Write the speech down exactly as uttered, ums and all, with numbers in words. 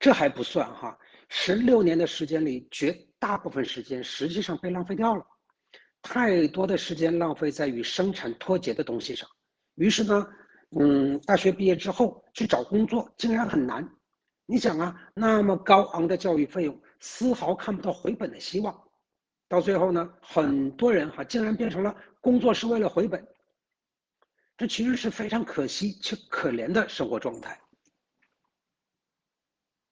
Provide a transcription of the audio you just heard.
这还不算哈，十六年的时间里，绝大部分时间实际上被浪费掉了，太多的时间浪费在与生产脱节的东西上。于是呢，嗯，大学毕业之后去找工作竟然很难。你想啊，那么高昂的教育费用，丝毫看不到回本的希望。到最后呢，很多人哈竟然变成了工作是为了回本，这其实是非常可惜且可怜的生活状态。